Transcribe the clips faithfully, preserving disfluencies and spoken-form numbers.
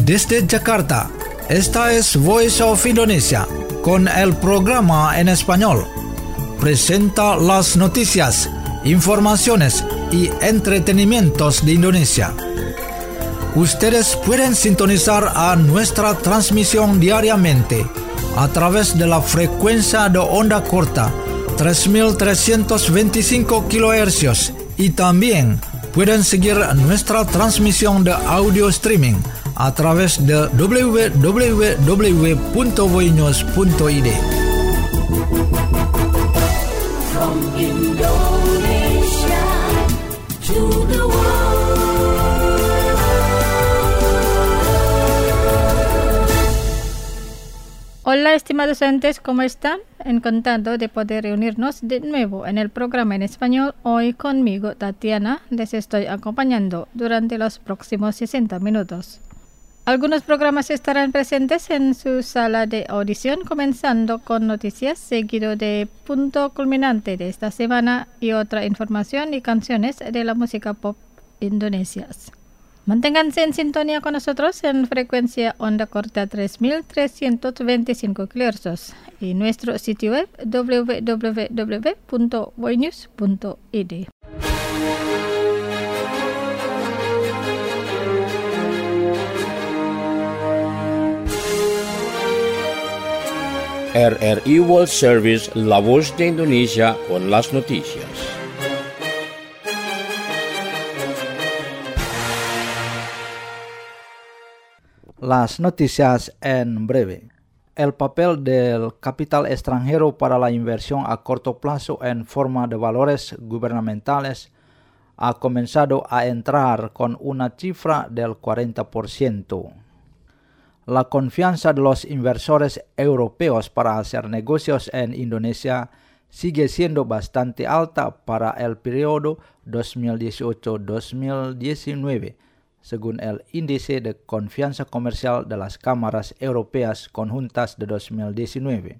Desde Jakarta, esta es Voice of Indonesia, con el programa en español. Presenta las noticias, informaciones y entretenimientos de Indonesia. Ustedes pueden sintonizar a nuestra transmisión diariamente a través de la frecuencia de onda corta tres mil trescientos veinticinco kilohercios y también pueden seguir nuestra transmisión de audio streaming a través de doble u doble u doble u punto voinews punto i d. From Indonesia to the world. Hola estimados oyentes, ¿cómo están? Encantado de poder reunirnos de nuevo en el programa en español. Hoy conmigo, Tatiana, les estoy acompañando durante los próximos sesenta minutos. Algunos programas estarán presentes en su sala de audición, comenzando con noticias, seguido de punto culminante de esta semana y otra información y canciones de la música pop indonesias. Manténganse en sintonía con nosotros en frecuencia onda corta tres mil trescientos veinticinco kilohercios y nuestro sitio web doble u doble u doble u punto voinews punto i d. R R I World Service, La Voz de Indonesia, con las noticias. Las noticias en breve. El papel del capital extranjero para la inversión a corto plazo en forma de valores gubernamentales ha comenzado a entrar con una cifra del cuarenta por ciento. La confianza de los inversores europeos para hacer negocios en Indonesia sigue siendo bastante alta para el periodo dos mil dieciocho a dos mil diecinueve, según el índice de confianza comercial de las cámaras europeas conjuntas de dos mil diecinueve.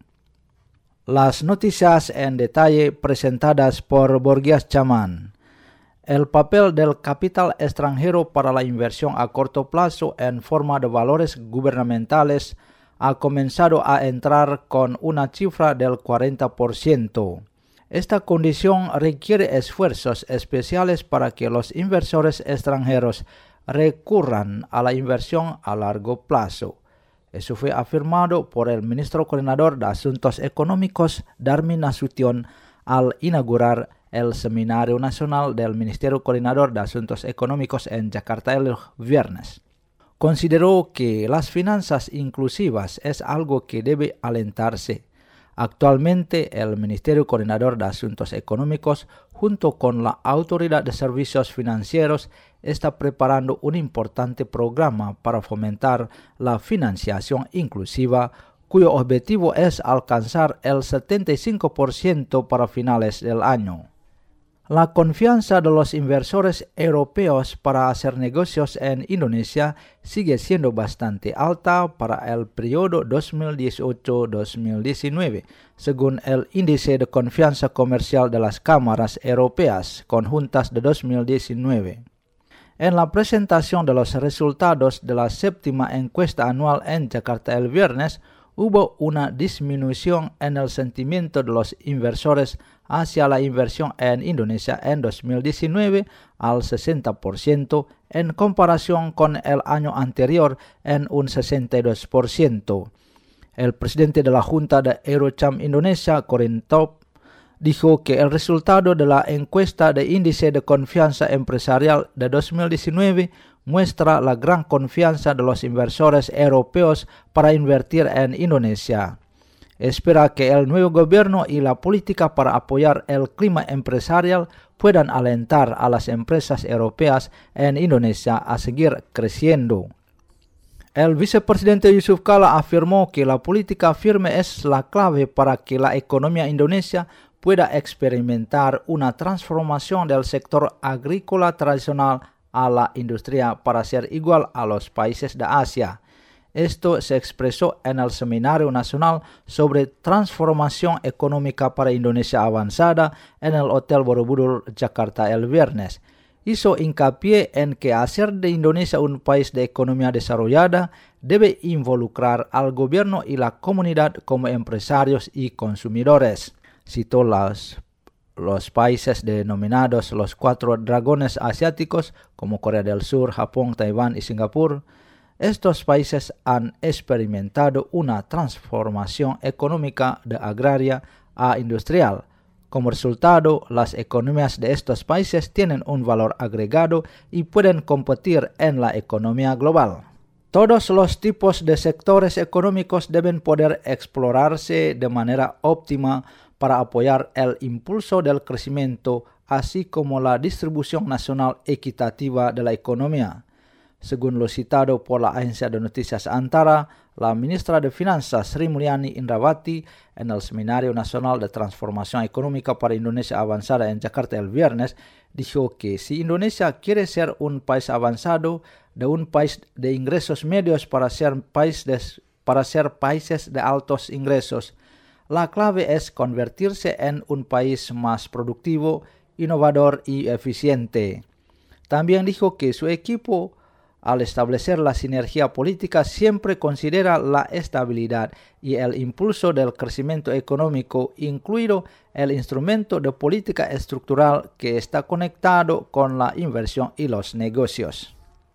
Las noticias en detalle presentadas por Borgias Chaman. El papel del capital extranjero para la inversión a corto plazo en forma de valores gubernamentales ha comenzado a entrar con una cifra del cuarenta por ciento. Esta condición requiere esfuerzos especiales para que los inversores extranjeros recurran a la inversión a largo plazo. Eso fue afirmado por el ministro coordinador de Asuntos Económicos, Darmin Nasution, al inaugurar el Seminario Nacional del Ministerio Coordinador de Asuntos Económicos en Jakarta el viernes. Consideró que las finanzas inclusivas es algo que debe alentarse. Actualmente, el Ministerio Coordinador de Asuntos Económicos, junto con la Autoridad de Servicios Financieros, está preparando un importante programa para fomentar la financiación inclusiva, cuyo objetivo es alcanzar el setenta y cinco por ciento para finales del año. La confianza de los inversores europeos para hacer negocios en Indonesia sigue siendo bastante alta para el periodo dos mil dieciocho a dos mil diecinueve, según el índice de confianza comercial de las cámaras europeas conjuntas de dos mil diecinueve. En la presentación de los resultados de la séptima encuesta anual en Jakarta el viernes, hubo una disminución en el sentimiento de los inversores hacia la inversión en Indonesia en dos mil diecinueve al sesenta por ciento en comparación con el año anterior en un sesenta y dos por ciento. El presidente de la Junta de Eurocham Indonesia, Corin Top, dijo que el resultado de la encuesta de índice de confianza empresarial de dos mil diecinueve muestra la gran confianza de los inversores europeos para invertir en Indonesia. Espera que el nuevo gobierno y la política para apoyar el clima empresarial puedan alentar a las empresas europeas en Indonesia a seguir creciendo. El vicepresidente Yusuf Kala afirmó que la política firme es la clave para que la economía indonesia pueda experimentar una transformación del sector agrícola tradicional a la industria para ser igual a los países de Asia. Esto se expresó en el Seminario Nacional sobre Transformación Económica para Indonesia Avanzada en el Hotel Borobudur, Jakarta el viernes. hizo hincapié en que hacer de Indonesia un país de economía desarrollada debe involucrar al gobierno y la comunidad como empresarios y consumidores. Citó las, los países denominados los cuatro dragones asiáticos como Corea del Sur, Japón, Taiwán y Singapur. Estos países han experimentado una transformación económica de agraria a industrial. Como resultado, las economías de estos países tienen un valor agregado y pueden competir en la economía global. Todos los tipos de sectores económicos deben poder explorarse de manera óptima para apoyar el impulso del crecimiento, así como la distribución nacional equitativa de la economía. Según lo citado por la agencia de noticias Antara, la ministra de Finanzas Sri Mulyani Indrawati en el Seminario Nacional de Transformación Económica para Indonesia Avanzada en Jakarta el viernes, dijo que si Indonesia quiere ser un país avanzado, de un país de ingresos medios para ser, país de, para ser países de altos ingresos, la clave es convertirse en un país más productivo, innovador y eficiente. También dijo que su equipo, al establecer la sinergia política, siempre considera la estabilidad y el impulso del crecimiento económico, incluido el instrumento de política estructural que está conectado con la inversión y los negocios.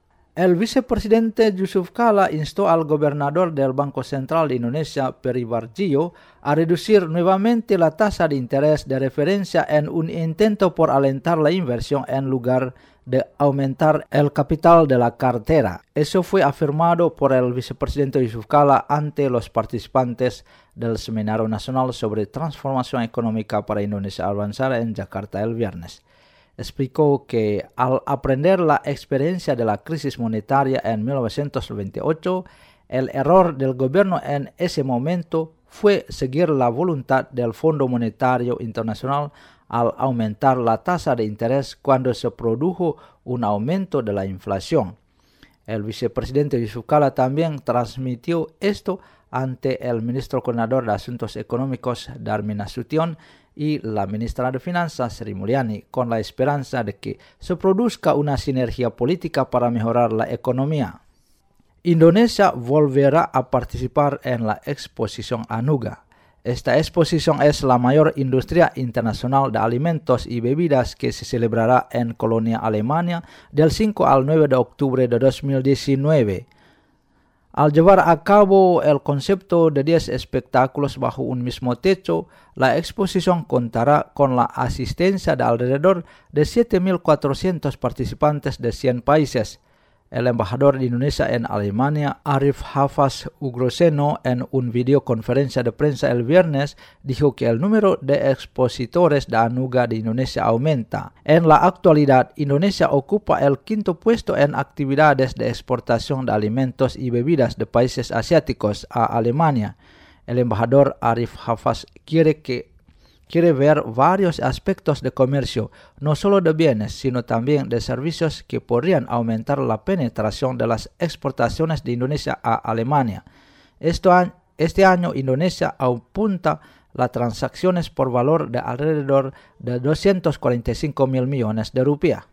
El vicepresidente Yusuf Kala instó al gobernador del Banco Central de Indonesia, Peri Warjio, a reducir nuevamente la tasa de interés de referencia en un intento por alentar la inversión en lugar de aumentar el capital de la cartera. Eso fue afirmado por el vicepresidente Yusuf Kala ante los participantes del Seminario Nacional sobre Transformación Económica para Indonesia Avanzada en Jakarta el viernes. Explicó que al aprender la experiencia de la crisis monetaria en mil novecientos veintiocho, el error del gobierno en ese momento fue seguir la voluntad del Fondo Monetario Internacional al aumentar la tasa de interés cuando se produjo un aumento de la inflación. El vicepresidente Yusuf Kala también transmitió esto ante el ministro coordinador de Asuntos Económicos Darmin Nasution y la ministra de Finanzas Sri Mulyani, con la esperanza de que se produzca una sinergia política para mejorar la economía. Indonesia volverá a participar en la exposición Anuga. Esta exposición es la mayor industria internacional de alimentos y bebidas que se celebrará en Colonia, Alemania, del cinco al nueve de octubre de dos mil diecinueve. Al llevar a cabo el concepto de diez espectáculos bajo un mismo techo, la exposición contará con la asistencia de alrededor de siete mil cuatrocientos participantes de cien países. El embajador de Indonesia en Alemania, Arif Hafaz Ugroseno, en una videoconferencia de prensa el viernes, dijo que el número de expositores de Anuga de Indonesia aumenta. En la actualidad, Indonesia ocupa el quinto puesto en actividades de exportación de alimentos y bebidas de países asiáticos a Alemania. El embajador Arif Hafaz quiere que Quiere ver varios aspectos de comercio, no solo de bienes, sino también de servicios que podrían aumentar la penetración de las exportaciones de Indonesia a Alemania. Esto, este año Indonesia apunta las transacciones por valor de alrededor de doscientos cuarenta y cinco mil millones de rupias.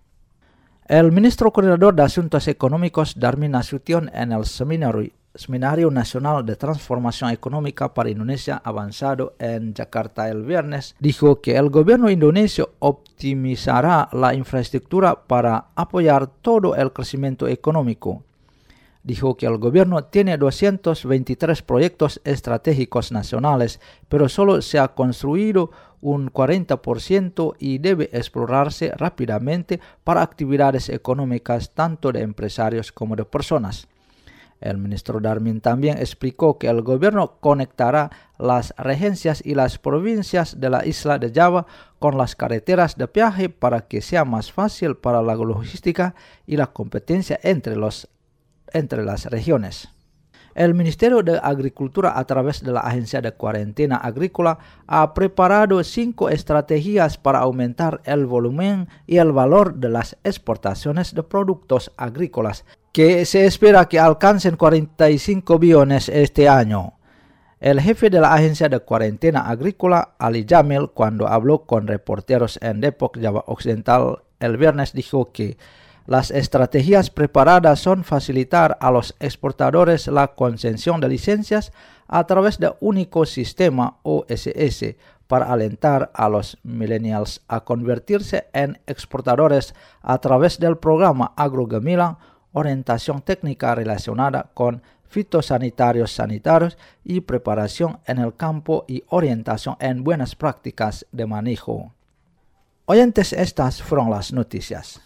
El ministro coordinador de Asuntos Económicos Darmin Nasution en el seminario Seminario Nacional de Transformación Económica para Indonesia Avanzado en Jakarta el viernes, dijo que el gobierno indonesio optimizará la infraestructura para apoyar todo el crecimiento económico. Dijo que el gobierno tiene doscientos veintitrés proyectos estratégicos nacionales, pero solo se ha construido un cuarenta por ciento y debe explorarse rápidamente para actividades económicas tanto de empresarios como de personas. El ministro Darmin también explicó que el gobierno conectará las regencias y las provincias de la isla de Java con las carreteras de peaje para que sea más fácil para la logística y la competencia entre, los, entre las regiones. El Ministerio de Agricultura, a través de la Agencia de Cuarentena Agrícola, ha preparado cinco estrategias para aumentar el volumen y el valor de las exportaciones de productos agrícolas, que se espera que alcancen cuarenta y cinco billones este año. El jefe de la Agencia de Cuarentena Agrícola, Ali Jamil, cuando habló con reporteros en Depok, Java Occidental, el viernes dijo que las estrategias preparadas son facilitar a los exportadores la concesión de licencias a través de único sistema O S S para alentar a los millennials a convertirse en exportadores a través del programa AgroGemila, orientación técnica relacionada con fitosanitarios sanitarios y preparación en el campo y orientación en buenas prácticas de manejo. Oyentes, estas fueron las noticias.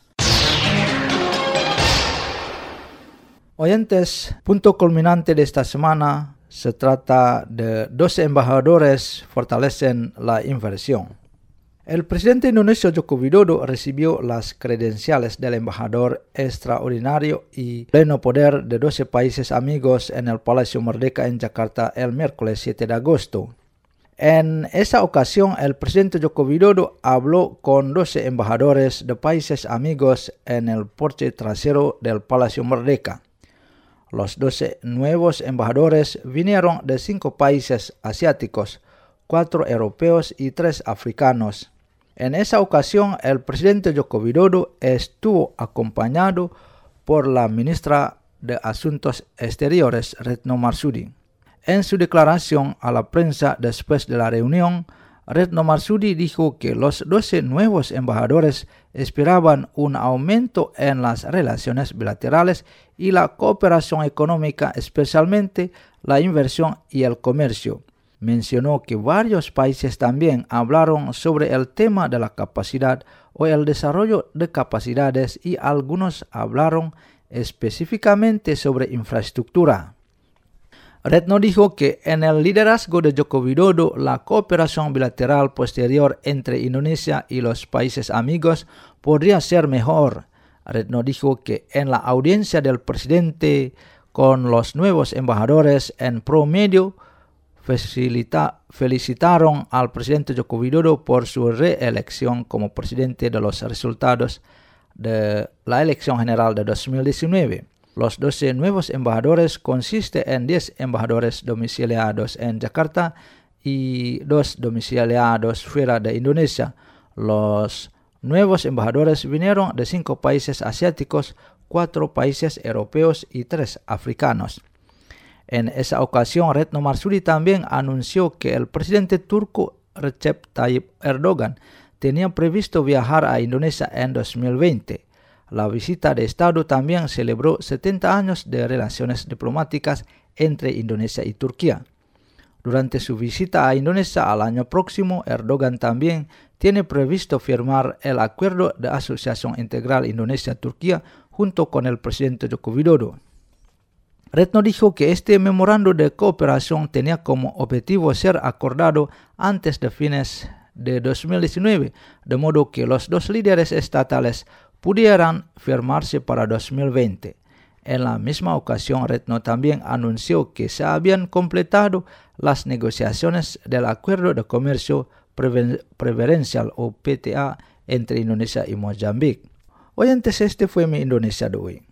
Oyentes, punto culminante de esta semana se trata de doce embajadores fortalecen la inversión. El presidente indonesio Joko Widodo recibió las credenciales del embajador extraordinario y pleno poder de doce países amigos en el Palacio Merdeka en Jakarta el miércoles siete de agosto. En esa ocasión, el presidente Joko Widodo habló con doce embajadores de países amigos en el porche trasero del Palacio Merdeka. Los doce nuevos embajadores vinieron de cinco países asiáticos, cuatro europeos y tres africanos. En esa ocasión, el presidente Joko Widodo estuvo acompañado por la ministra de Asuntos Exteriores, Retno Marsudi. En su declaración a la prensa después de la reunión, Retno Marsudi dijo que los doce nuevos embajadores esperaban un aumento en las relaciones bilaterales y la cooperación económica, especialmente la inversión y el comercio. Mencionó que varios países también hablaron sobre el tema de la capacidad o el desarrollo de capacidades y algunos hablaron específicamente sobre infraestructura. Retno dijo que en el liderazgo de Joko Widodo la cooperación bilateral posterior entre Indonesia y los países amigos podría ser mejor. Retno dijo que en la audiencia del presidente con los nuevos embajadores en promedio facilita, felicitaron al presidente Joko Widodo por su reelección como presidente de los resultados de la elección general de dos mil diecinueve. Los doce nuevos embajadores consisten en diez embajadores domiciliados en Jakarta y dos domiciliados fuera de Indonesia. Los nuevos embajadores vinieron de cinco países asiáticos, cuatro países europeos y tres africanos. En esa ocasión, Retno Marsudi también anunció que el presidente turco Recep Tayyip Erdogan tenía previsto viajar a Indonesia en dos mil veinte. La visita de Estado también celebró setenta años de relaciones diplomáticas entre Indonesia y Turquía. Durante su visita a Indonesia al año próximo, Erdogan también tiene previsto firmar el Acuerdo de Asociación Integral Indonesia-Turquía junto con el presidente Joko Widodo. Retno dijo que este memorando de cooperación tenía como objetivo ser acordado antes de fines de dos mil diecinueve, de modo que los dos líderes estatales pudieran firmarse para dos mil veinte. En la misma ocasión, Retno también anunció que se habían completado las negociaciones del Acuerdo de Comercio Preven- Preferencial o P T A entre Indonesia y Mozambique. Oyentes, este fue mi Indonesia de hoy.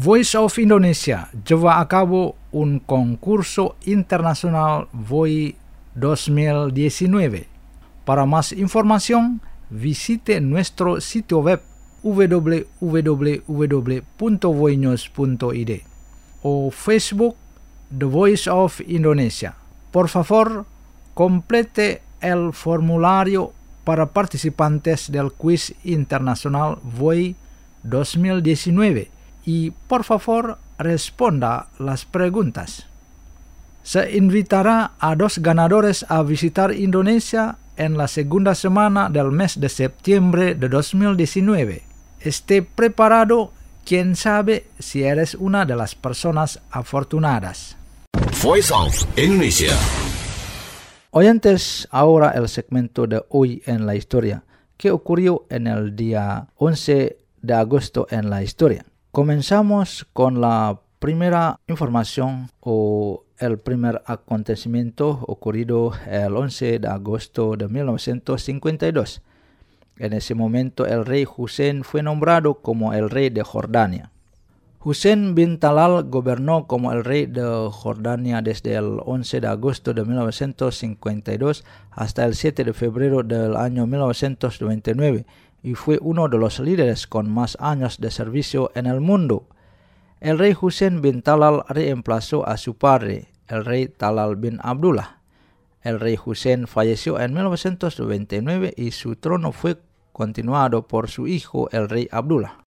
Voice of Indonesia lleva a cabo un concurso internacional V O I dos mil diecinueve. Para más información, visite nuestro sitio web w w w punto voinews punto i d o Facebook The Voice of Indonesia. Por favor, complete el formulario para participantes del quiz internacional V O I dos mil diecinueve y por favor responda las preguntas. Se invitará a dos ganadores a visitar Indonesia en la segunda semana del mes de septiembre de dos mil diecinueve. Esté preparado, quién sabe si eres una de las personas afortunadas. Voice of Indonesia. Oyentes, ahora el segmento de hoy en la historia. ¿Qué ocurrió en el día once de agosto en la historia? Comenzamos con la primera información o el primer acontecimiento ocurrido el once de agosto de mil novecientos cincuenta y dos. En ese momento el rey Hussein fue nombrado como el rey de Jordania. Hussein bin Talal gobernó como el rey de Jordania desde el once de agosto de mil novecientos cincuenta y dos hasta el siete de febrero del año mil novecientos noventa y nueve y fue uno de los líderes con más años de servicio en el mundo. El rey Hussein bin Talal reemplazó a su padre, el rey Talal bin Abdullah. El rey Hussein falleció en mil novecientos noventa y nueve y su trono fue continuado por su hijo, el rey Abdullah.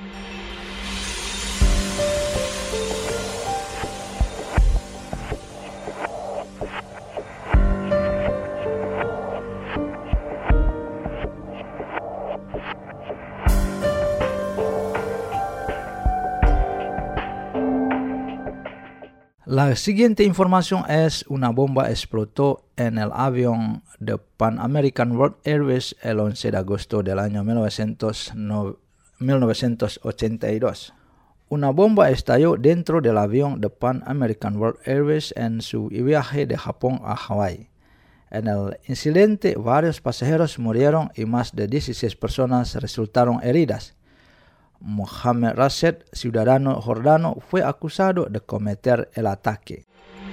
La siguiente información es: una bomba explotó en el avión de Pan American World Airways el once de agosto del año mil novecientos ochenta y dos. Una bomba estalló dentro del avión de Pan American World Airways en su viaje de Japón a Hawái. En el incidente, varios pasajeros murieron y más de dieciséis personas resultaron heridas. Mohamed Rashid, ciudadano jordano, fue acusado de cometer el ataque.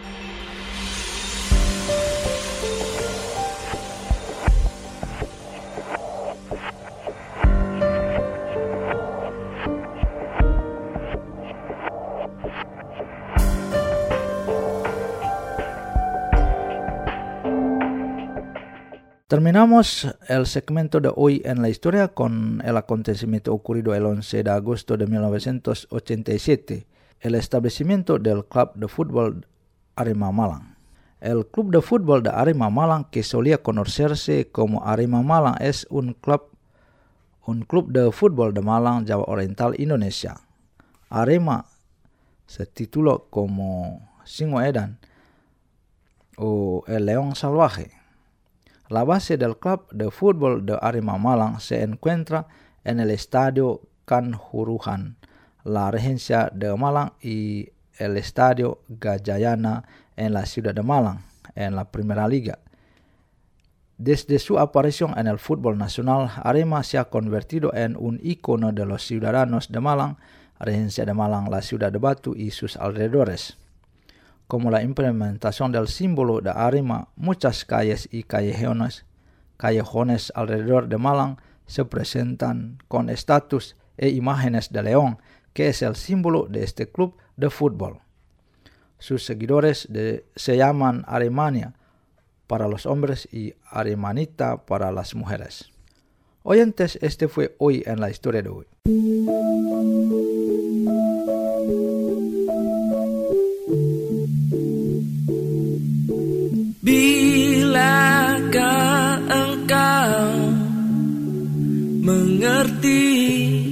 Terminamos el segmento de hoy en la historia con el acontecimiento ocurrido el once de agosto de mil novecientos ochenta y siete, el establecimiento del Club de Fútbol Arema Malang. El Club de Fútbol de Arema Malang, que solía conocerse como Arema Malang, es un club, un club de fútbol de Malang, Java Oriental, Indonesia. Arema se tituló como Singo Edan o el León Salvaje. La base del club de fútbol de Arema Malang se encuentra en el estadio Kanjuruhan, la regencia de Malang, y el estadio Gajayana en la ciudad de Malang, en la Primera Liga. Desde su aparición en el fútbol nacional, Arema se ha convertido en un icono de los ciudadanos de Malang, regencia de Malang, la ciudad de Batu y sus alrededores. Como la implementación del símbolo de Arema, muchas calles y callejones, callejones alrededor de Malang se presentan con estatuas e imágenes de león, que es el símbolo de este club de fútbol. Sus seguidores de, se llaman Aremania para los hombres y Aremanita para las mujeres. Oyentes, este fue Hoy en la Historia de hoy. Bilakah engkau mengerti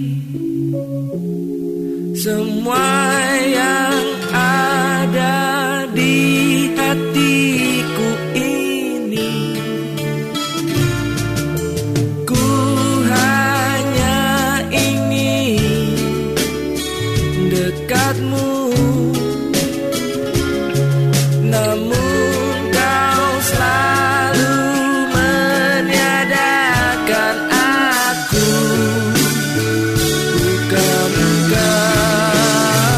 semua yang ada di hatiku ini? Ku hanya ingin dekatmu, namun Buka-buka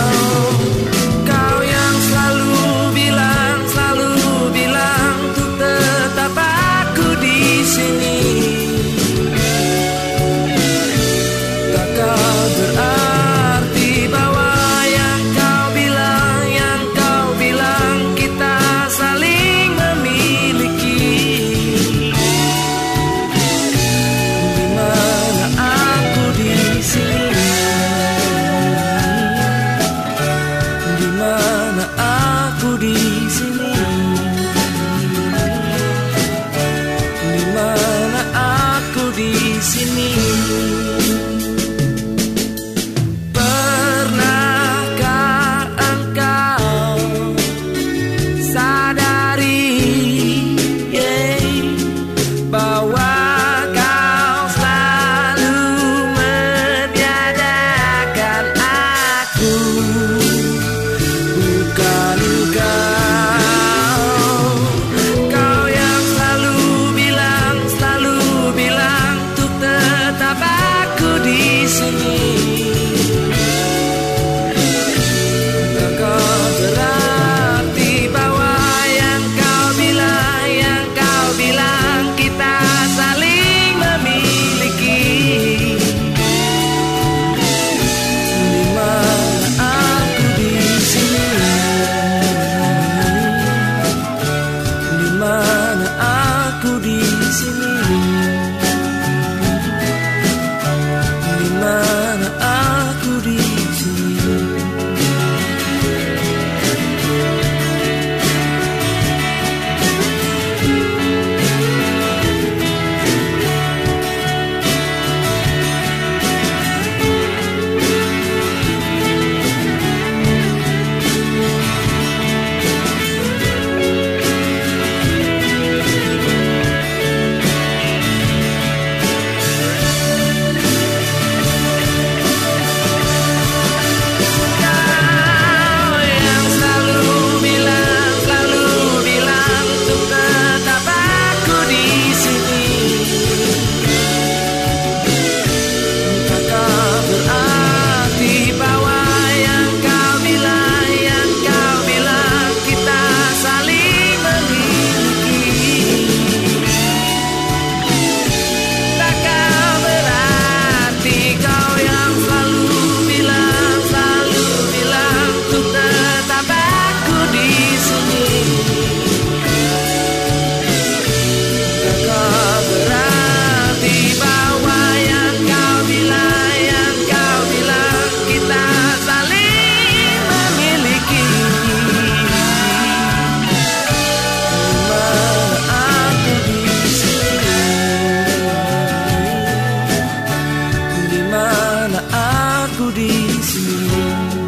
di sini?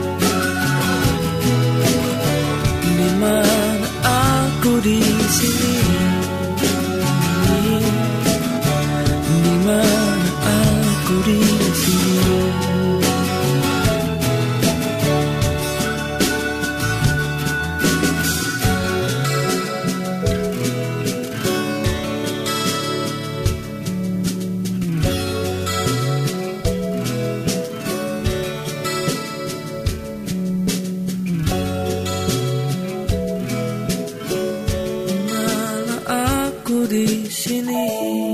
Di mana aku di sini? Di mana aku di sini? Di sini.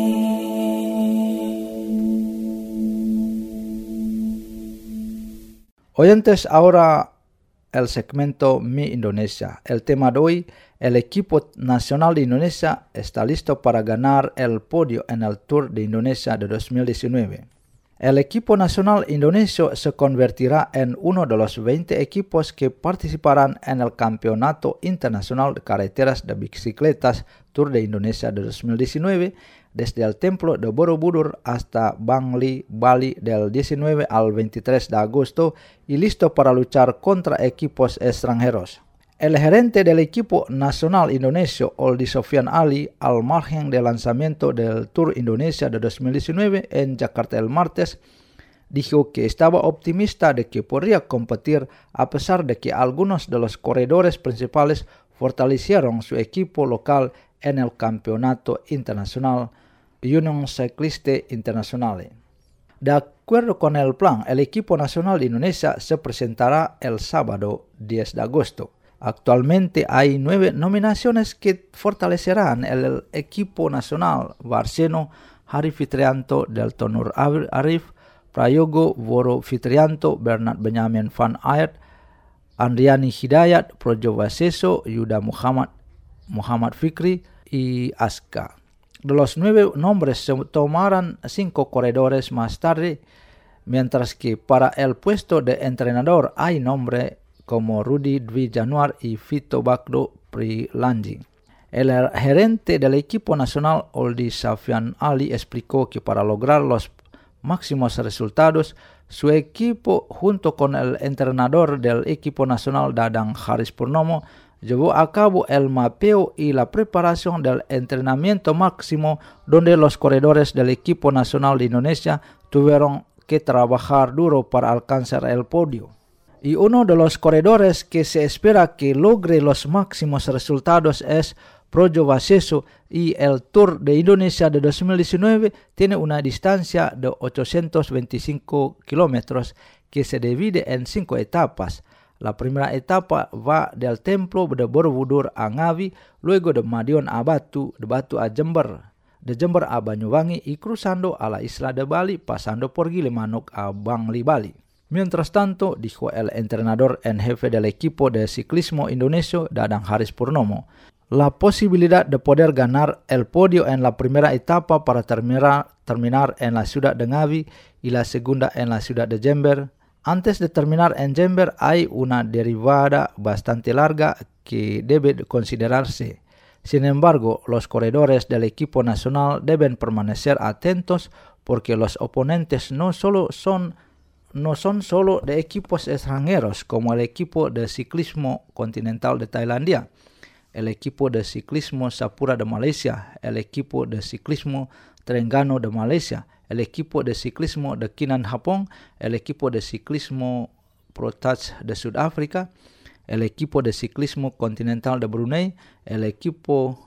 Oyentes, ahora el segmento Mi Indonesia. El tema de hoy, el equipo nacional de Indonesia está listo para ganar el podio en el Tour de Indonesia de dos mil diecinueve. El equipo nacional indonesio se convertirá en uno de los veinte equipos que participarán en el Campeonato Internacional de Carreteras de Bicicletas Tour de Indonesia de dos mil diecinueve, desde el Templo de Borobudur hasta Bangli, Bali, del diecinueve al veintitrés de agosto, y listo para luchar contra equipos extranjeros. El gerente del equipo nacional indonesio, Oldie Sofian Ali, al margen del lanzamiento del Tour Indonesia de dos mil diecinueve en Jakarta el martes, dijo que estaba optimista de que podría competir a pesar de que algunos de los corredores principales fortalecieron su equipo local en el campeonato internacional Union Cycliste Internazionale. De acuerdo con el plan, el equipo nacional de Indonesia se presentará el sábado diez de agosto. Actualmente hay nueve nominaciones que fortalecerán el equipo nacional: Varseno Hari Fitrianto, Delton Nur Arif, Prayogo Woro Fitrianto, Bernard Benjamin van Aert, Andriani Hidayat, Projo Waseso, Yuda Muhammad, Muhammad Fikri y Aska. De los nueve nombres se tomarán cinco corredores más tarde, mientras que para el puesto de entrenador hay nombres como Rudy Dwi Januar y Vito Bagdo Prilangi. El gerente del equipo nacional, Oldie Sofian Ali, explicó que para lograr los máximos resultados, su equipo, junto con el entrenador del equipo nacional, Dadang Haris Purnomo, llevó a cabo el mapeo y la preparación del entrenamiento máximo, donde los corredores del equipo nacional de Indonesia tuvieron que trabajar duro para alcanzar el podio. Y uno de los corredores que se espera que logre los máximos resultados es Projo Waseso, y el Tour de Indonesia de dos mil diecinueve tiene una distancia de ochocientos veinticinco kilómetros que se divide en cinco etapas. La primera etapa va del Templo de Borobudur a Ngawi, luego de Madiun a Batu, de Batu a Jember, de Jember a Banyuwangi y cruzando a la isla de Bali, pasando por Gilimanuk a Bangli, Bali. Mientras tanto, dijo el entrenador en jefe del equipo de ciclismo indonesio, Dadang Haris Purnomo, la posibilidad de poder ganar el podio en la primera etapa para terminar, terminar en la ciudad de Ngawi y la segunda en la ciudad de Jember. Antes de terminar en Jember hay una derivada bastante larga que debe considerarse. Sin embargo, los corredores del equipo nacional deben permanecer atentos porque los oponentes no solo son no son solo de equipos extranjeros como el equipo de ciclismo continental de Tailandia, el equipo de ciclismo Sapura de Malaysia, el equipo de ciclismo Terengganu de Malaysia, el equipo de ciclismo de Kinan Japón, el equipo de ciclismo Pro Touch de Sudáfrica, el equipo de ciclismo continental de Brunei, el equipo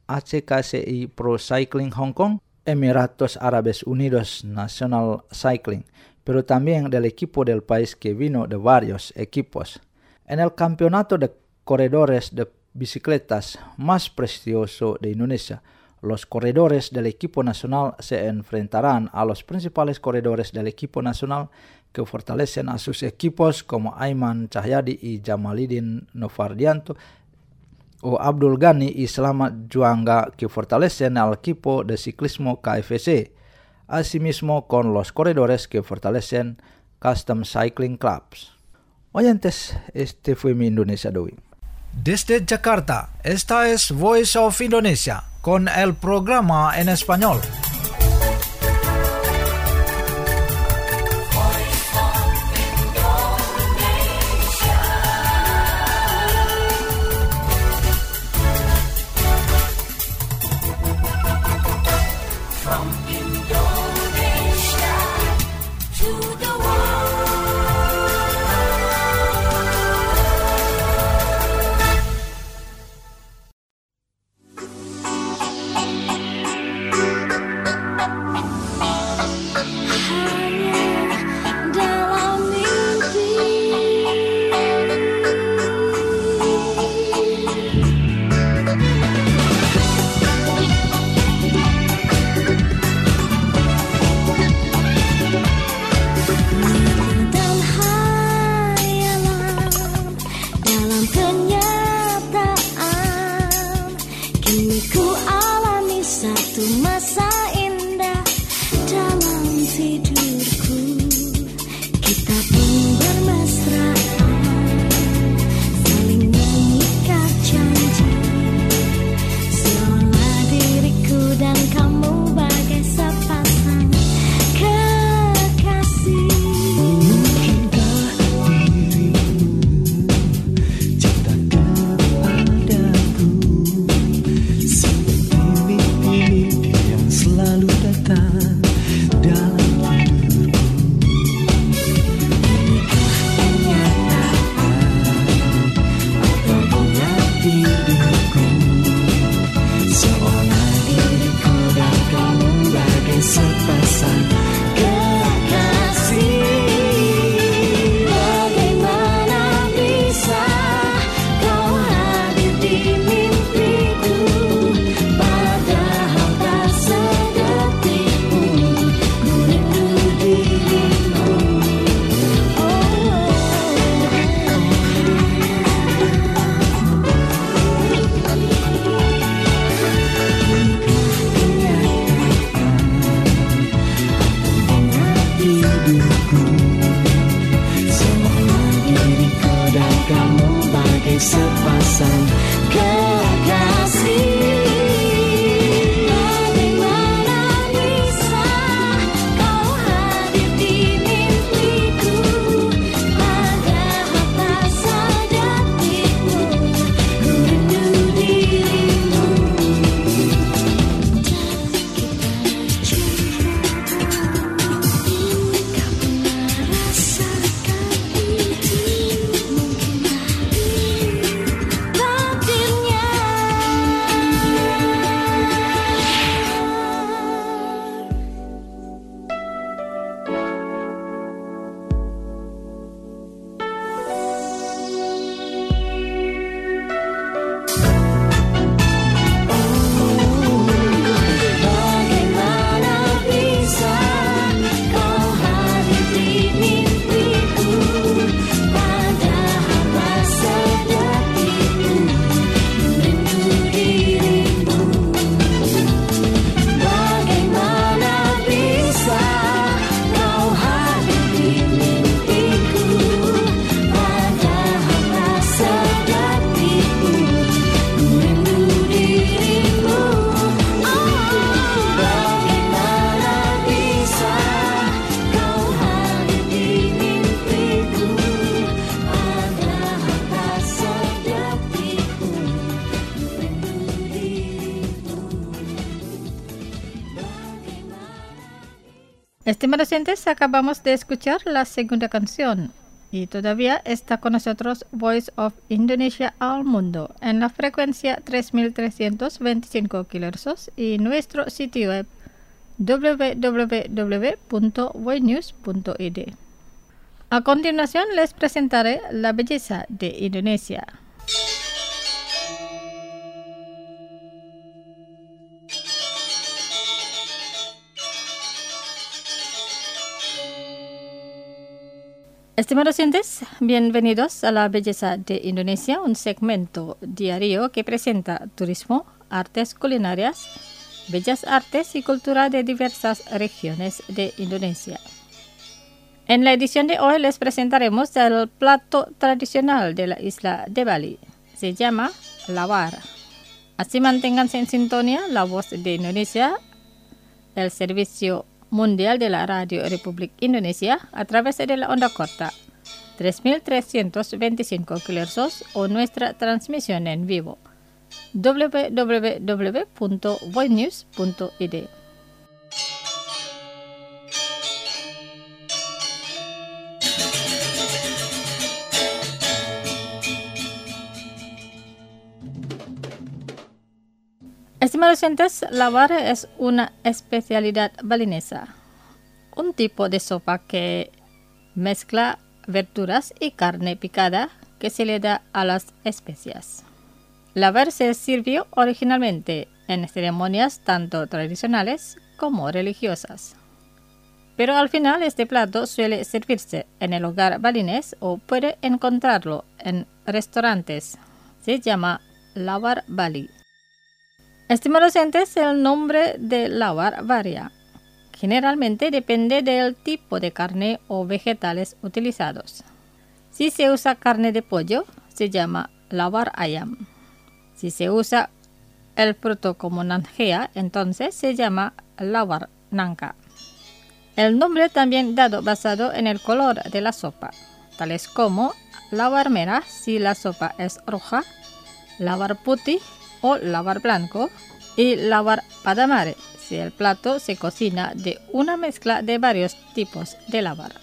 H K C I Pro Cycling Hong Kong, Emiratos Árabes Unidos National Cycling, pero también del equipo del país que vino de varios equipos. En el campeonato de corredores de bicicletas más prestigioso de Indonesia, los corredores del equipo nacional se enfrentarán a los principales corredores del equipo nacional que fortalecen a sus equipos como Aiman Cahyadi y Jamalidin Novardianto, o Abdul Ghani y Slamet Juanga, que fortalecen al equipo de ciclismo K F C, asimismo con los corredores que fortalecen Custom Cycling Clubs. Oyentes, este fue mi Indonesia de hoy. Desde Jakarta, esta es Voice of Indonesia, con el programa en español. sepasang kekasih. Estimados oyentes, acabamos de escuchar la segunda canción y todavía está con nosotros Voice of Indonesia al mundo en la frecuencia tres mil trescientos veinticinco kilohercios y nuestro sitio web doble u doble u doble u punto voinews punto i d. A continuación les presentaré la belleza de Indonesia. Estimados oyentes, bienvenidos a La Belleza de Indonesia, un segmento diario que presenta turismo, artes culinarias, bellas artes y cultura de diversas regiones de Indonesia. En la edición de hoy les presentaremos el plato tradicional de la isla de Bali. Se llama lawar. Así manténganse en sintonía La Voz de Indonesia, el servicio mundial de la Radio Republik Indonesia a través de la onda corta tres mil trescientos veinticinco kilohercios o nuestra transmisión en vivo doble u doble u doble u punto voinews punto i d. Estimados oyentes, lawar es una especialidad balinesa, un tipo de sopa que mezcla verduras y carne picada que se le da a las especias. Lawar se sirvió originalmente en ceremonias tanto tradicionales como religiosas, pero al final este plato suele servirse en el hogar balinés o puede encontrarlo en restaurantes. Se llama lawar Bali. Estimados oyentes, el nombre de lawar varía. Generalmente depende del tipo de carne o vegetales utilizados. Si se usa carne de pollo, se llama lawar ayam. Si se usa el fruto como nanjea, entonces se llama lawar nangka. El nombre también dado basado en el color de la sopa, tales como lawar merah si la sopa es roja, lawar putih o lawar blanco, y lawar padamare si el plato se cocina de una mezcla de varios tipos de lawar.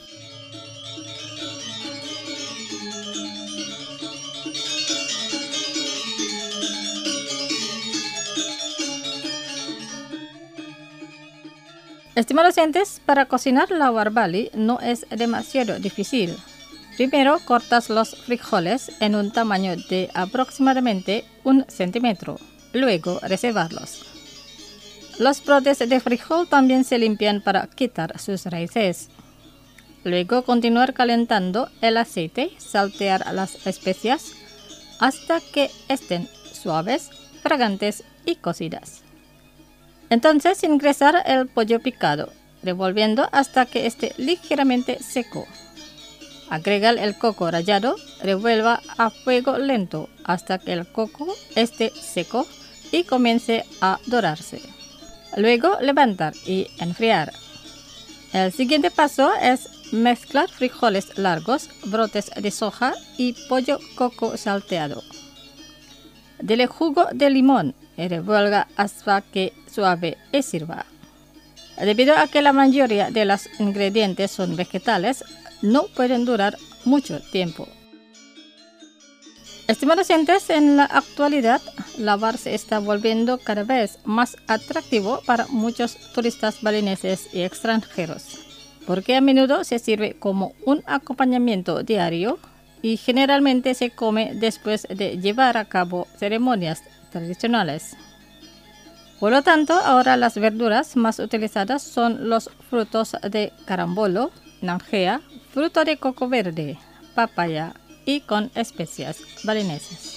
Estimados oyentes, para cocinar lawar Bali no es demasiado difícil. Primero cortas los frijoles en un tamaño de aproximadamente un centímetro. Luego reservarlos. Los brotes de frijol también se limpian para quitar sus raíces. Luego continuar calentando el aceite, saltear las especias hasta que estén suaves, fragantes y cocidas. Entonces ingresar el pollo picado, revolviendo hasta que esté ligeramente seco. Agrega el coco rallado, revuelva a fuego lento hasta que el coco esté seco y comience a dorarse. Luego levantar y enfriar. El siguiente paso es mezclar frijoles largos, brotes de soja y pollo coco salteado. Dele jugo de limón y revuelva hasta que suave y sirva. Debido a que la mayoría de los ingredientes son vegetales, no pueden durar mucho tiempo. Estimados oyentes, en la actualidad, lavar se está volviendo cada vez más atractivo para muchos turistas balineses y extranjeros, porque a menudo se sirve como un acompañamiento diario y generalmente se come después de llevar a cabo ceremonias tradicionales. Por lo tanto, ahora las verduras más utilizadas son los frutos de carambolo, naranja, fruto de coco verde, papaya y con especias balinesas.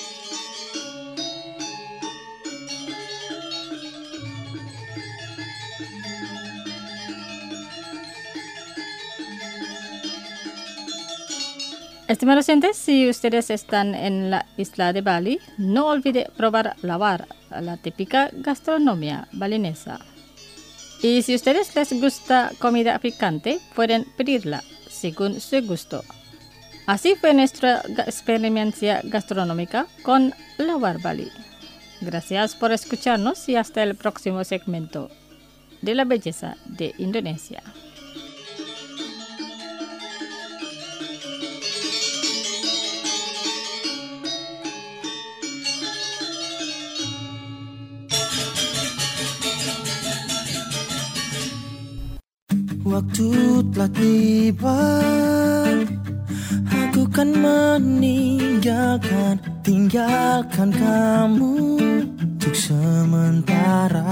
Estimados oyentes, si ustedes están en la isla de Bali, no olvide probar lavar, la típica gastronomía balinesa. Y si a ustedes les gusta comida picante, pueden pedirla según su gusto. Así fue nuestra experiencia gastronómica con Lavar Bali. Gracias por escucharnos y hasta el próximo segmento de la belleza de Indonesia. Waktu telah tiba, aku kan meninggalkan, tinggalkan kamu untuk sementara.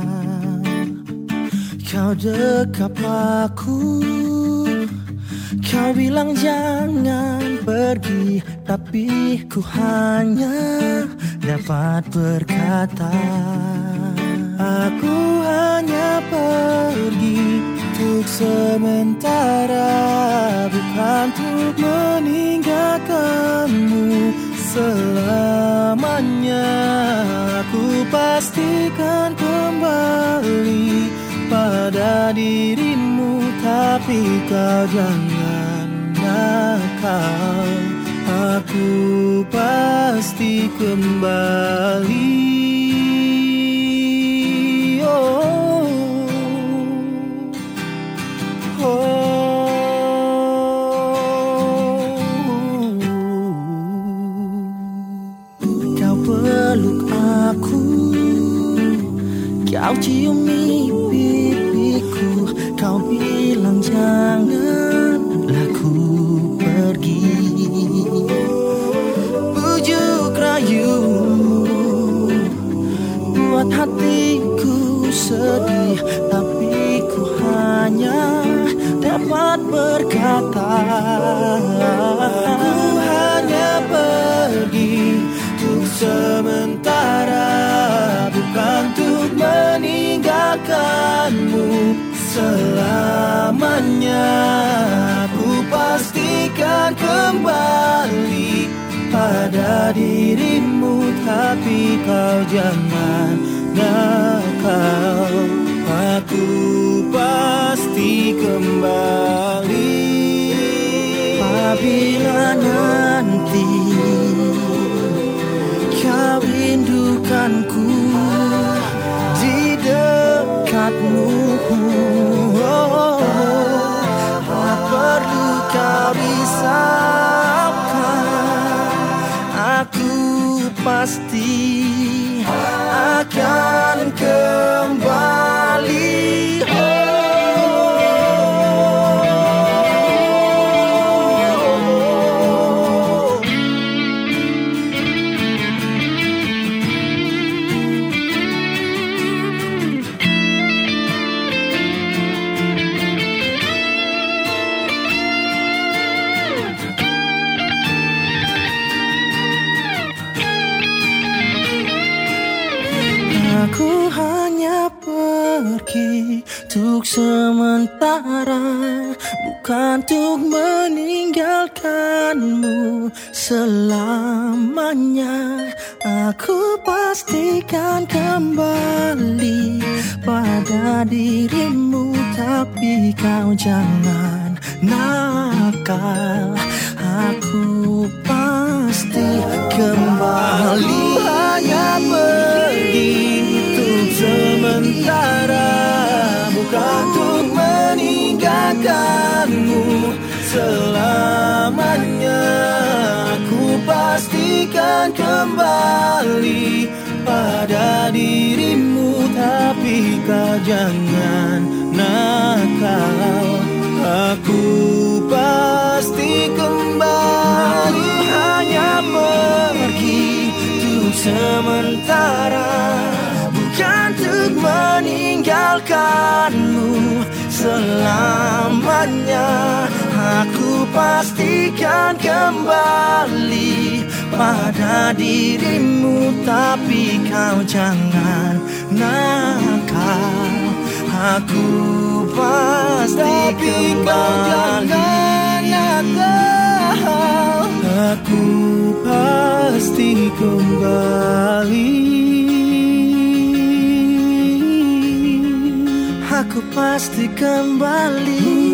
Kau dekap aku, kau bilang jangan pergi, tapi ku hanya dapat berkata, aku hanya pergi untuk sementara, bukan untuk meninggalkanmu selamanya. Aku pastikan kembali pada dirimu, tapi kau jangan nakal. Aku pasti kembali. Oh. Kau ciumi pipiku, kau bilang janganlah ku pergi. Bujuk rayumu buat hatiku sedih, tapi ku hanya dapat berkata, aku hanya pergi untuk sementara, bukan untuk meninggalkanmu selamanya. Aku pastikan kembali pada dirimu, tapi kau jangan nakal. Aku pasti kembali apabila nanti kau rindukanku di dekatmu. Oh, tak perlu kau risaukan, aku pasti akan kembali. Aku hanya pergi untuk sementara, bukan untuk meninggalkanmu selamanya. Aku pastikan kembali pada dirimu, tapi kau jangan nakal. Aku pasti kembali. Hanya pergi untuk sementara, bukan untuk meninggalkanmu selamanya. Aku pastikan kembali pada dirimu, tapi kau jangan nakal. Aku pasti kembali. Hanya pergi untuk sementara, bukan untuk meninggalkanmu selamanya. Aku pastikan kembali pada dirimu, tapi kau jangan nakal. Aku pasti kembali. Aku pasti kembali. Aku pasti kembali.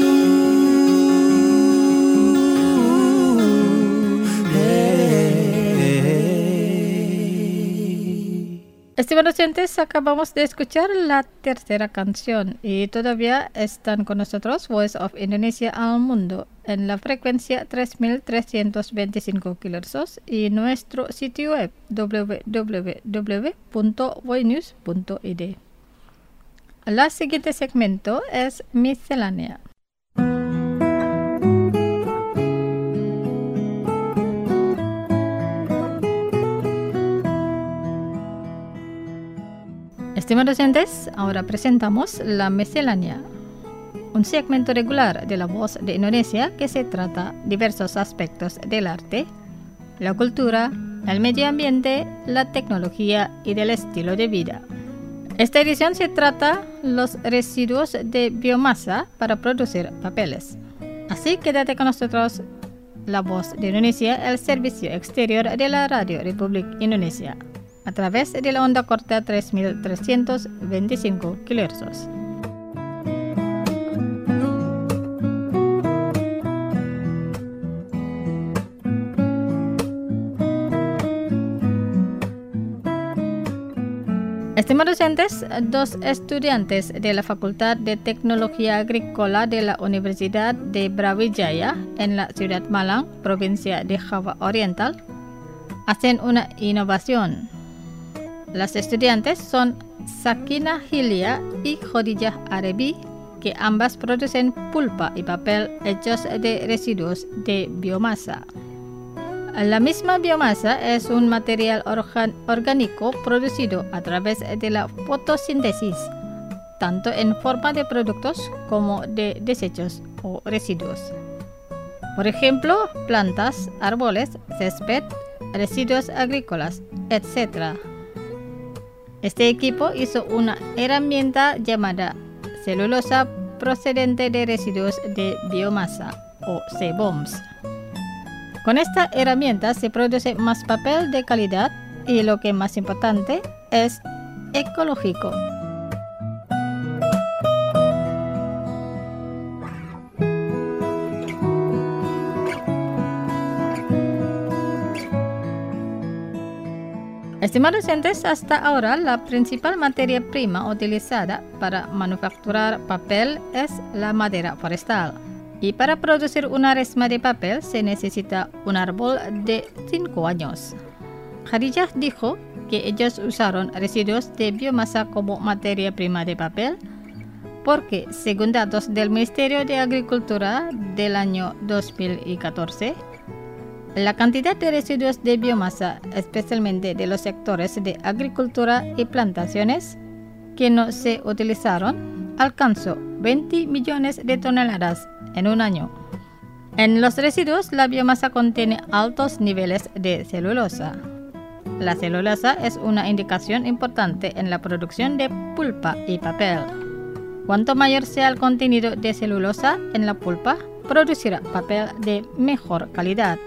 Estimados oyentes, acabamos de escuchar la tercera canción y todavía están con nosotros Voice of Indonesia al Mundo en la frecuencia tres mil trescientos veinticinco kilohercios y nuestro sitio web doble u doble u doble u punto voinews punto i d. La siguiente segmento es Miscelánea. Estimados oyentes, ahora presentamos La Miscelánea, un segmento regular de La Voz de Indonesia que se trata diversos aspectos del arte, la cultura, el medio ambiente, la tecnología y del estilo de vida. Esta edición se trata los residuos de biomasa para producir papeles. Así quédate con nosotros, La Voz de Indonesia, el servicio exterior de la Radio Republik Indonesia, a través de la onda corta tres mil trescientos veinticinco kilohercios. Estimados oyentes, dos estudiantes de la Facultad de Tecnología Agrícola de la Universidad de Brawijaya en la ciudad Malang, provincia de Java Oriental, hacen una innovación. Las estudiantes son Sakina Hilia y Khadijah Arebi, que ambas producen pulpa y papel hechos de residuos de biomasa. La misma biomasa es un material organ- orgánico producido a través de la fotosíntesis, tanto en forma de productos como de desechos o residuos. Por ejemplo, plantas, árboles, césped, residuos agrícolas, etcétera. Este equipo hizo una herramienta llamada celulosa procedente de residuos de biomasa o C B O M S. Con esta herramienta se produce más papel de calidad y, lo que es más importante, es ecológico. Estimados oyentes, hasta ahora la principal materia prima utilizada para manufacturar papel es la madera forestal. Y para producir una resma de papel se necesita un árbol de cinco años. Khadijah dijo que ellos usaron residuos de biomasa como materia prima de papel porque, según datos del Ministerio de Agricultura del año dos mil catorce, la cantidad de residuos de biomasa, especialmente de los sectores de agricultura y plantaciones, que no se utilizaron, alcanzó veinte millones de toneladas en un año. En los residuos, la biomasa contiene altos niveles de celulosa. La celulosa es una indicación importante en la producción de pulpa y papel. Cuanto mayor sea el contenido de celulosa en la pulpa, producirá papel de mejor calidad.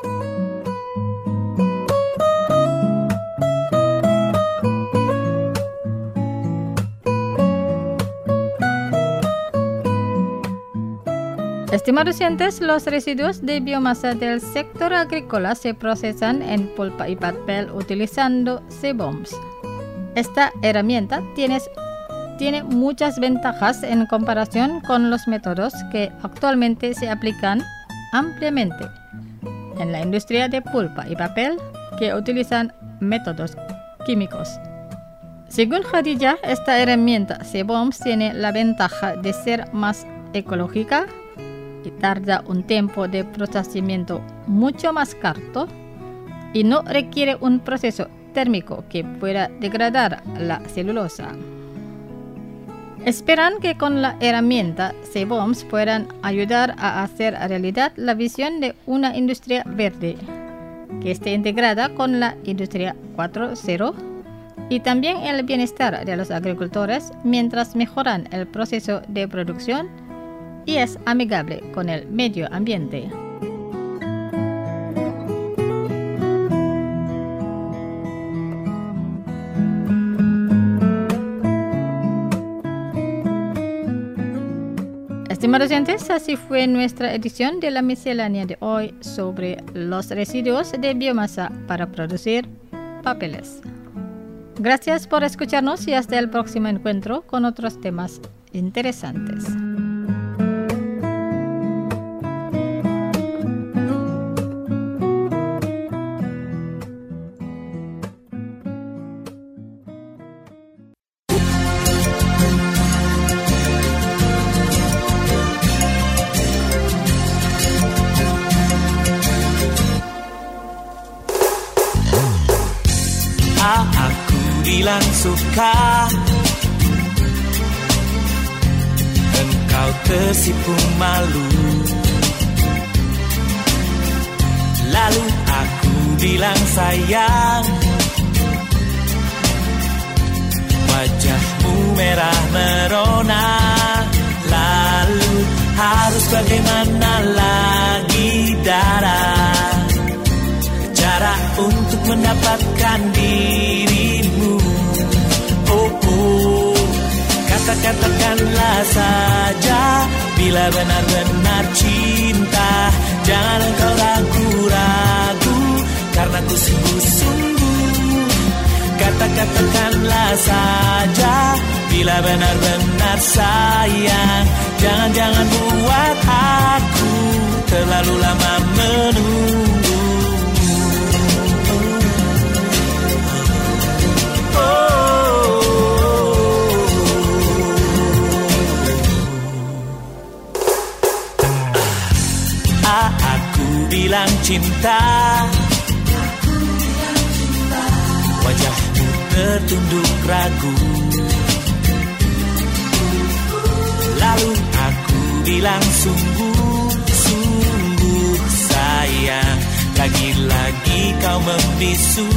Estimados oyentes, los residuos de biomasa del sector agrícola se procesan en pulpa y papel utilizando C-bombs. Esta herramienta tiene, tiene muchas ventajas en comparación con los métodos que actualmente se aplican ampliamente en la industria de pulpa y papel, que utilizan métodos químicos. Según Khadija, esta herramienta C-bombs tiene la ventaja de ser más ecológica y tarda un tiempo de procesamiento mucho más corto y no requiere un proceso térmico que pueda degradar la celulosa. Esperan que con la herramienta C-bombs puedan ayudar a hacer realidad la visión de una industria verde que esté integrada con la industria cuatro punto cero y también el bienestar de los agricultores mientras mejoran el proceso de producción y es amigable con el medio ambiente. Estimados oyentes, así fue nuestra edición de la miscelánea de hoy sobre los residuos de biomasa para producir papeles. Gracias por escucharnos y hasta el próximo encuentro con otros temas interesantes. Bilang suka, engkau tersipu malu. Lalu aku bilang sayang, wajahmu merah merona. Lalu harus bagaimana lagi darah, cara untuk mendapatkan dirimu. Oh, oh, kata-katakanlah saja bila benar-benar cinta. Jangan engkau ragu-ragu, karena ku sungguh-sungguh. Kata-katakanlah saja bila benar-benar sayang. Jangan-jangan buat aku terlalu lama menunggu. Bilang cinta, wajahmu tertunduk ragu. Lalu aku bilang sungguh-sungguh sayang, lagi-lagi kau membisu.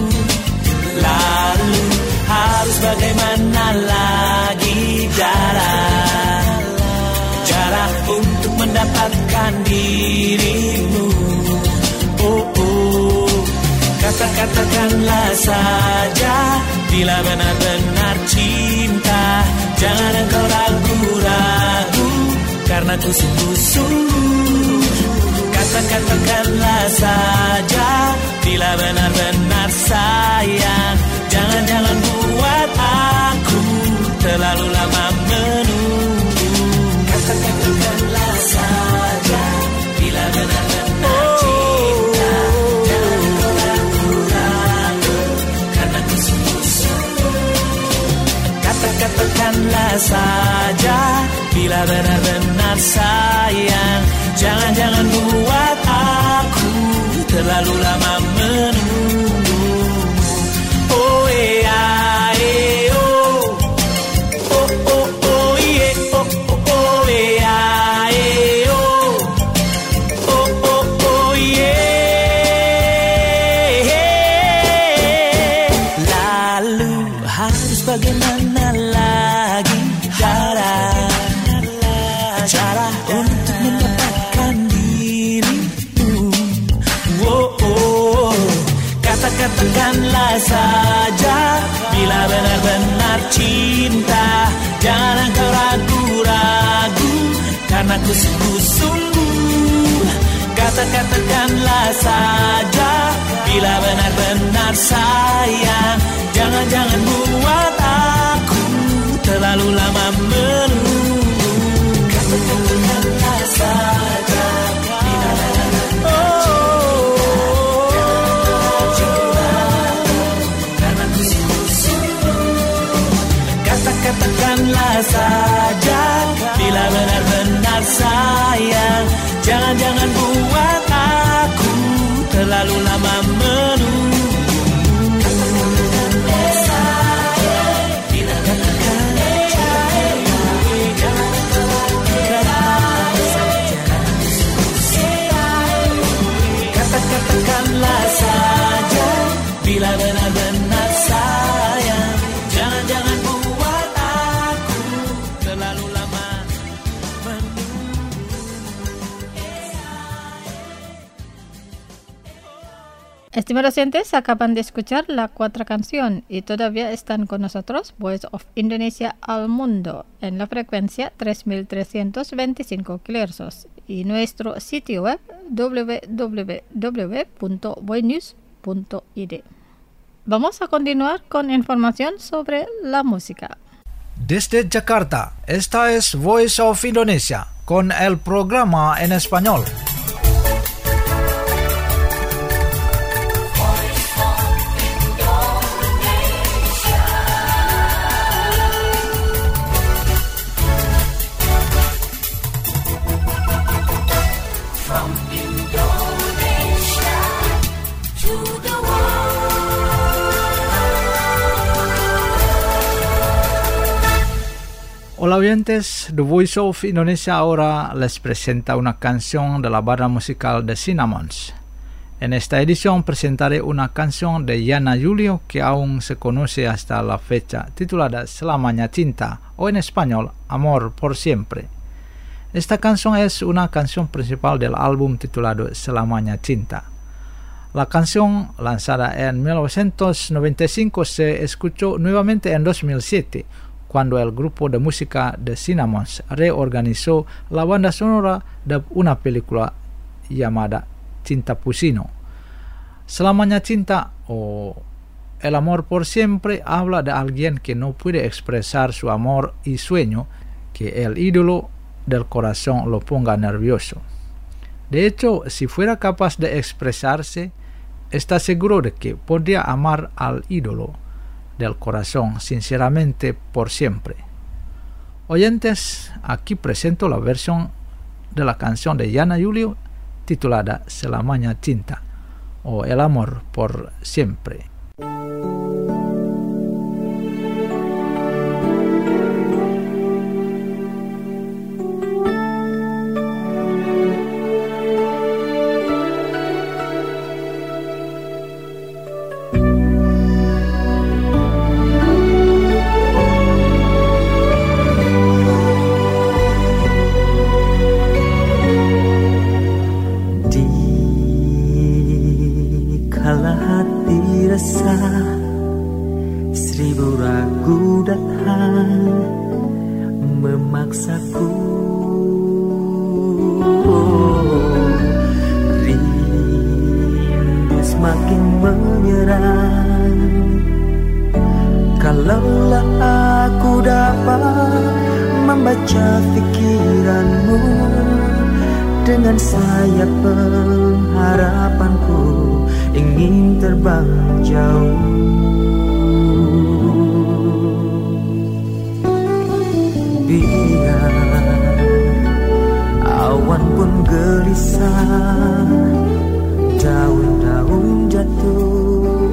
Lalu harus bagaimana lagi darah, cara untuk mendapatkan dirimu. Oh, oh, kata-katakanlah saja bila benar-benar cinta. Jangan engkau ragu-ragu, karena ku sungguh-sungguh. Kata-katakanlah saja bila benar-benar sayang. Jangan-jangan buat aku terlalu lama menunggu. Kata-katakanlah saja bila benar-benar cinta. Jangan engkau ragu-ragu, karena ku sungguh-sungguh. Kata-katakanlah saja bila benar-benar sayang. Jangan-jangan buat aku terlalu lama menunggu. Oh yeah, eh, oh, oh, oh, oh, yeah, oh, oh, oh, yeah, eh, oh, oh, oh, oh, yeah. Lalu harus bagaimana lagi cara? cinta, jangan kau ragu-ragu, karena ku sungguh-sungguh. Kata-katakanlah saja, bila benar-benar sayang, jangan-jangan buat aku terlalu lama menunggu. Kata-katakanlah saja, bila benar-benar karena ku sungguh-sungguh. Kata-katakanlah saja, bila benar-benar sayang, jangan-jangan buat aku terlalu lama menunggu. Kata-katakanlah saja, bila benar-benar sayang, jangan-jangan kata-katakanlah saja, bila benar-benar sayang, jangan-jangan buat aku terlalu lama menunggu. Estimados oyentes, acaban de escuchar la cuarta canción y todavía están con nosotros Voice of Indonesia al Mundo en la frecuencia tres mil trescientos veinticinco kilohercios y nuestro sitio web w w w punto voinews punto i d. Vamos a continuar con información sobre la música. Desde Jakarta, esta es Voice of Indonesia con el programa en español. Hola oyentes, The Voice of Indonesia ahora les presenta una canción de la banda musical The Cinnamons. En esta edición presentaré una canción de Yana Julio que aún se conoce hasta la fecha, titulada Selamanya Cinta, o en español, Amor por Siempre. Esta canción es una canción principal del álbum titulado Selamanya Cinta. La canción, lanzada en mil novecientos noventa y cinco, se escuchó nuevamente en dos mil siete, cuando el grupo de música The Cinnamons reorganizó la banda sonora de una película llamada Cinta Pusino. Selamanya Cinta o El amor por siempre habla de alguien que no puede expresar su amor y sueño que el ídolo del corazón lo ponga nervioso. De hecho, si fuera capaz de expresarse, está seguro de que podría amar al ídolo del corazón sinceramente por siempre. Oyentes, aquí presento la versión de la canción de Yana Julio titulada Selamanya Cinta o El amor por siempre. Seribu ragu datang memaksaku, rindu semakin menyerang. Kalaulah aku dapat membaca pikiranmu, dengan sayap pengharapanku ingin terbang jauh. Biar awan pun gelisah, daun-daun jatuh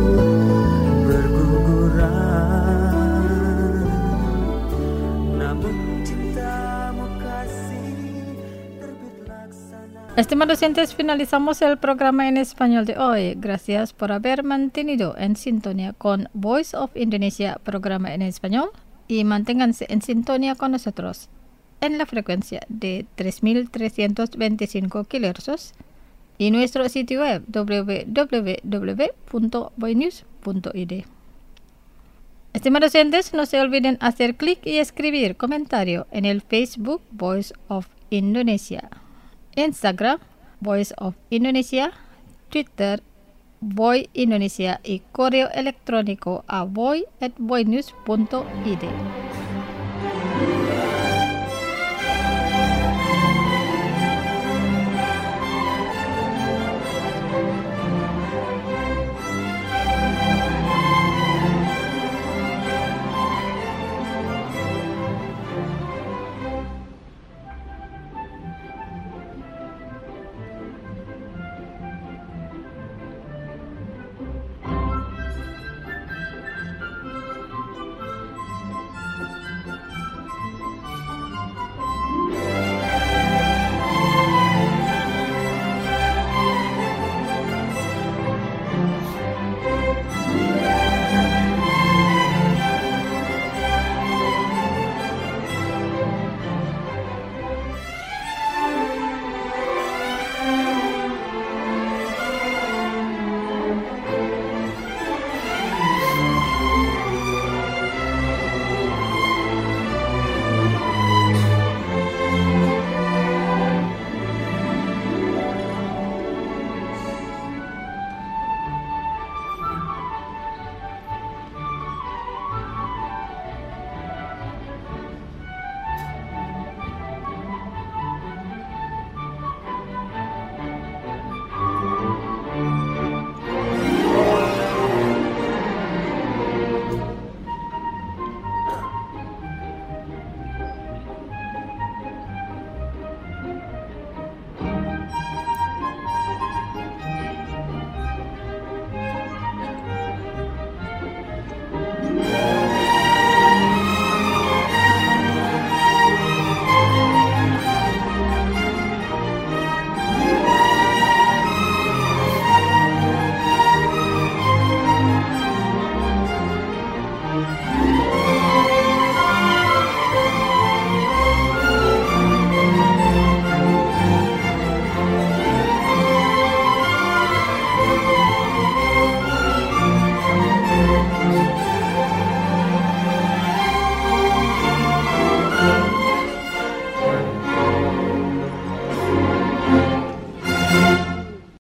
berguguran, namun cintamu kasih terbit laksana. Estimados oyentes, finalizamos el programa en español de hoy. Gracias por haber mantenido en sintonía con Voice of Indonesia, programa en español, y manténganse en sintonía con nosotros en la frecuencia de tres mil trescientos veinticinco kilohercios y nuestro sitio web w w w punto voinews punto i d. Estimados oyentes, no se olviden hacer clic y escribir comentario en el Facebook Voice of Indonesia, Instagram Voice of Indonesia, Twitter Voy Indonesia y correo electrónico a voy at voinews punto i d.